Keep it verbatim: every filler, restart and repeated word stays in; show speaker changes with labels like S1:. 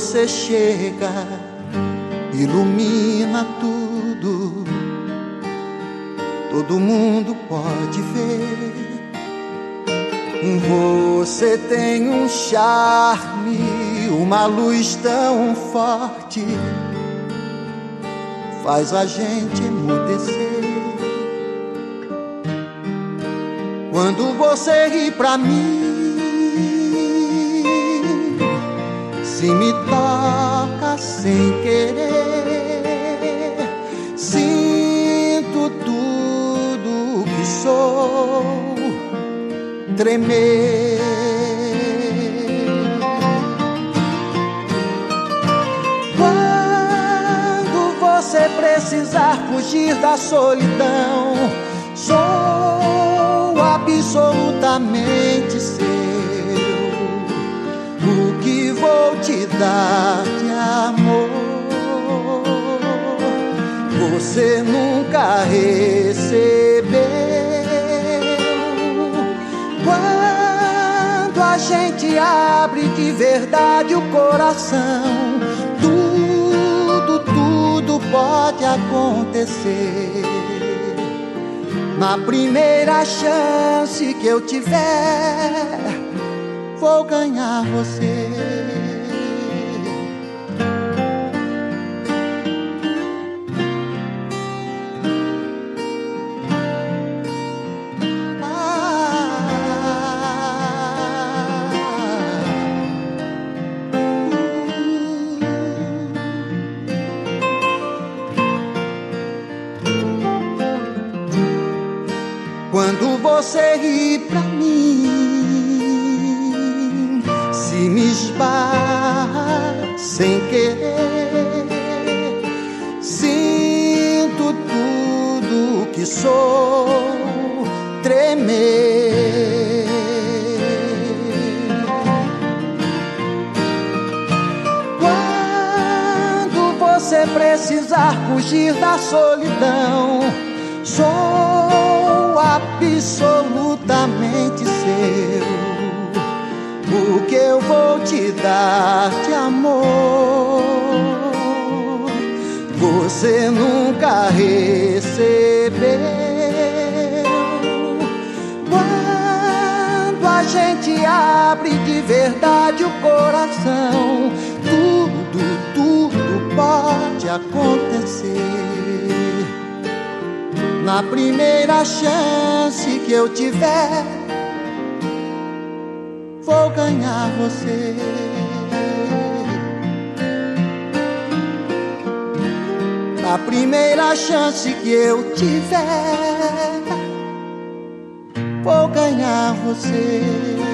S1: você chega, ilumina tudo, todo mundo pode ver. Você tem um charme, uma luz tão forte, faz a gente emudecer. Quando você ri pra mim, se me toca sem querer, sinto tudo que sou tremer. Quando você precisar fugir da solidão, sou absolutamente seu. O que vou te dar de amor, você nunca recebeu. Quando a gente abre de verdade o coração, tudo, tudo pode acontecer. Na primeira chance que eu tiver, vou ganhar você. Quando você ri pra mim, se me esbarra sem querer, sinto tudo que sou tremer. Quando você precisar fugir da solidão, sou absolutamente seu. O que eu vou te dar de amor, você nunca recebeu. Quando a gente abre de verdade o coração, tudo, tudo pode acontecer. Na primeira chance que eu tiver, vou ganhar você. Na primeira chance que eu tiver, vou ganhar você.